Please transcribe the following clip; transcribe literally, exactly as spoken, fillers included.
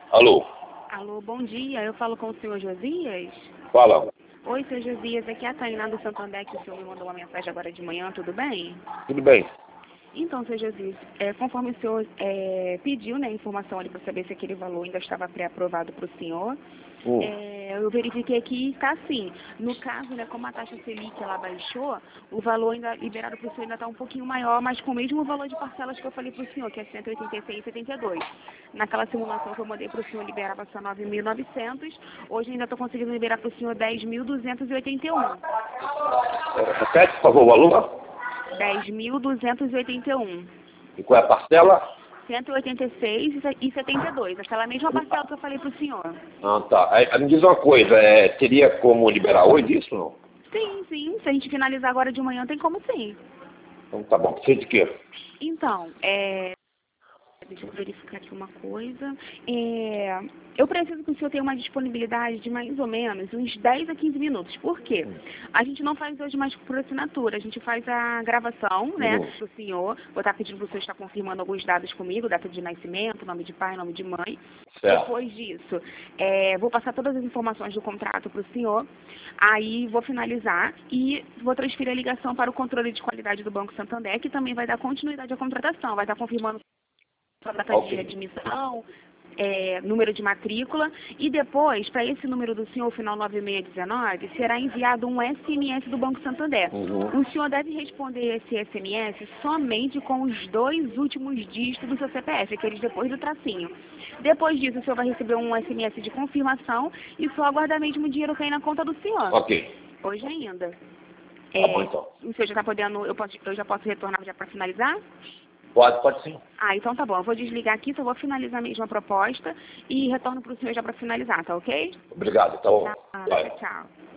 Alô? Alô, bom dia. Eu falo com o senhor Josias? Fala. Oi, senhor Josias. Aqui é a Tainá do Santander, que o senhor me mandou uma mensagem agora de manhã, tudo bem? Tudo bem. Então, senhor Josias, é, conforme o senhor é, pediu, né, informação ali para saber se aquele valor ainda estava pré-aprovado para o senhor, Hum. é, eu verifiquei que está assim. No caso, né, como a taxa Selic ela baixou, o valor ainda liberado para o senhor ainda está um pouquinho maior, mas com o mesmo valor de parcelas que eu falei para o senhor, que é cento e oitenta e seis reais e setenta e dois centavos. Naquela simulação que eu mandei para o senhor liberava só nove mil e novecentos, hoje ainda estou conseguindo liberar para o senhor dez mil duzentos e oitenta e um. É, repete, por favor, o valor. dez mil duzentos e oitenta e um. E qual é a parcela? cento e oitenta e seis reais e setenta e dois centavos, aquela mesma parcela que eu falei para o senhor. Ah, tá. Aí, aí me diz uma coisa, é, teria como liberar hoje isso ou não? Sim, sim. Se a gente finalizar agora de manhã, tem como sim. Então tá bom. Precisa de quê? Então, é... deixa eu verificar aqui uma coisa. É... Eu preciso que o senhor tenha uma disponibilidade de mais ou menos uns dez a quinze minutos. Por quê? A gente não faz hoje mais por assinatura. A gente faz a gravação, né, Uhum. do senhor. Vou estar pedindo para o senhor estar confirmando alguns dados comigo, data de nascimento, nome de pai, nome de mãe. Certo. Depois disso, é, vou passar todas as informações do contrato para o senhor. Aí vou finalizar e vou transferir a ligação para o controle de qualidade do Banco Santander, que também vai dar continuidade à contratação. Vai estar confirmando a data de Ok. admissão, é, número de matrícula, e depois, para esse número do senhor, final nove seis um nove, será enviado um S M S do Banco Santander. Uhum. O senhor deve responder esse S M S somente com os dois últimos dígitos do seu C P F, aqueles depois do tracinho. Depois disso, o senhor vai receber um S M S de confirmação e só aguardar mesmo o dinheiro cair na conta do senhor. Ok. Hoje ainda. Tá bom então. O senhor já está podendo, eu, posso, eu já posso retornar já para finalizar? Pode, pode sim. Ah, então tá bom. Eu vou desligar aqui, só vou finalizar mesmo a proposta e retorno para o senhor já para finalizar, tá ok? Obrigado, tá bom. Tá, Vai. tchau.